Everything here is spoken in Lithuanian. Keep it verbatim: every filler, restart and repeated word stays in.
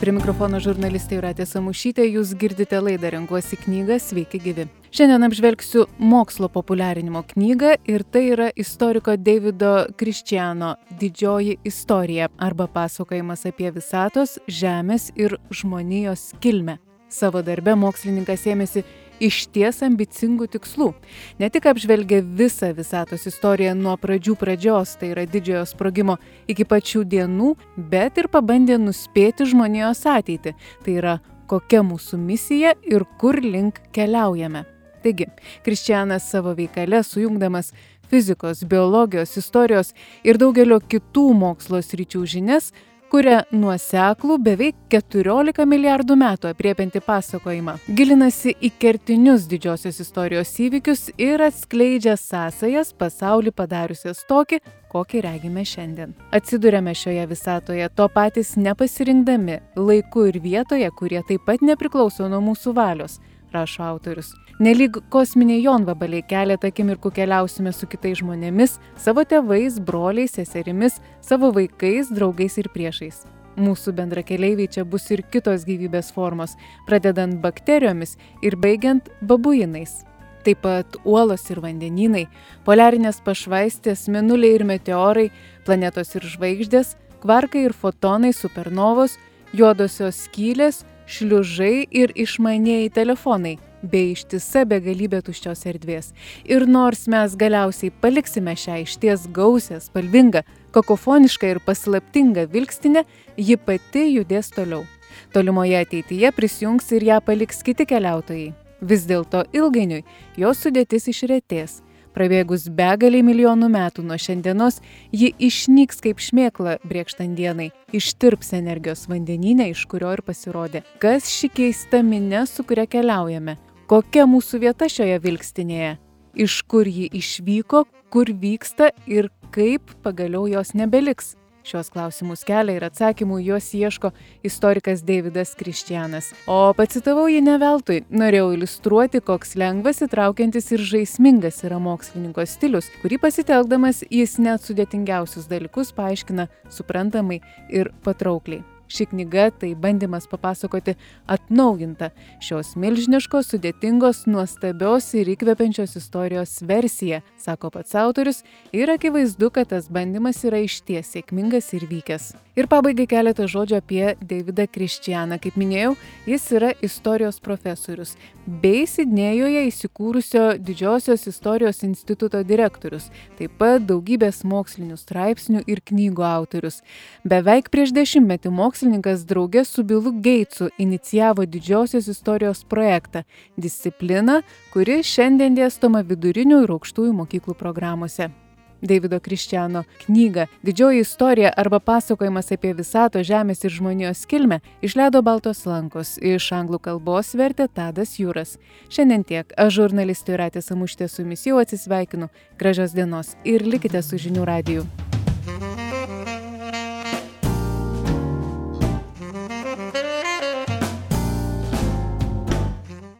Prie mikrofono žurnalistė Jūratė Samušytė, jūs girdite laidą Renkuosi knygą Sveiki gyvi. Šiandien apžvelgsiu mokslo populiarinimo knygą ir tai yra istoriko Davido Christiano Didžioji istorija arba pasakojimas apie visatos, žemės ir žmonijos kilmę. Savo darbe mokslininkas ėmėsi išties ambicingų tikslų. Ne tik apžvelgė visą visatos istoriją nuo pradžių pradžios, tai yra didžiojo sprogimo, iki pačių dienų, bet ir pabandė nuspėti žmonijos ateitį, tai yra kokia mūsų misija ir kur link keliaujame. Taigi, Christianas savo veikale sujungdamas fizikos, biologijos, istorijos ir daugelio kitų mokslo sričių žinias, kuria nuoseklų beveik keturiolika milijardų metų apriepiantį pasakojimą. Gilinasi į kertinius didžiosios istorijos įvykius ir atskleidžia sąsajas pasaulį padariusias tokį, kokį regime šiandien. Atsiduriame šioje visatoje to patys nepasirinkdami, laiku ir vietoje, kurie taip pat nepriklauso nuo mūsų valios, rašo autorius. Nelyg kosminiai jonvabaliai keletą akimirkų keliausime su kitais žmonėmis, savo tėvais, broliais, seserimis, savo vaikais, draugais ir priešais. Mūsų bendrakeleiviai čia bus ir kitos gyvybės formos, pradedant bakterijomis ir baigiant babuinais. Taip pat uolos ir vandenynai, poliarinės pašvaistės, mėnuliai ir meteorai, planetos ir žvaigždės, kvarkai ir fotonai, supernovos, juodosios skylės, šliužai ir išmanieji telefonai, bei ištisa begalybė tuščios erdvės. Ir nors mes galiausiai paliksime šią išties gausią, spalvingą, kakofonišką ir paslaptingą vilkstinę, ji pati judės toliau. Tolimoje ateityje prisijungs ir ją paliks kiti keliautojai. Vis dėlto ilgainiui jos sudėtis išretės. Prabėgus begaliai milijonų metų nuo šiandienos, ji išnyks kaip šmėkla brėkštant dienai, ištirps energijos vandenyne, iš kurio ir pasirodė. Kas ši keista minia, su kuria keliaujame? Kokia mūsų vieta šioje vilkstinėje? Iš kur ji išvyko, kur vyksta ir kaip pagaliau jos nebeliks? Šios klausimus kelia ir atsakymų juos ieško istorikas Davidas Christianas. O pacitavau jį ne veltui. Norėjau iliustruoti, koks lengvas, įtraukiantis ir žaismingas yra mokslininko stilius, kurį pasitelkdamas jis net sudėtingiausius dalykus paaiškina suprantamai ir patraukliai. Ši knyga tai bandymas papasakoti atnaujintą šios milžiniškos, sudėtingos, nuostabios ir įkvepiančios istorijos versiją, sako pats autorius, ir akivaizdu, kad tas bandymas yra išties sėkmingas ir vykęs. Ir pabaigai keletą žodžių apie Davidą Christianą. Kaip minėjau, jis yra istorijos profesorius, bei Sidnėjuje įsikūrusio Didžiosios istorijos instituto direktorius, taip pat daugybės mokslinių straipsnių ir knygų autorius. Beveik prieš dešimtmetį mokslininkas drauge su Billu Gatesu inicijavo Didžiosios istorijos projektą, discipliną, kuri šiandien dėstoma vidurinių ir aukštųjų mokyklų programuose. Davido Christiano knygą Didžioji istorija arba pasakojimas apie visato, žemės ir žmonijos kilmę išleido Baltos lankos, iš anglų kalbos vertė Tadas Jūras. Šiandien tiek. Aš žurnalistė Jūratė Samušytė su jumis jau atsisveikinu. Gražios dienos ir likite su Žinių radiju.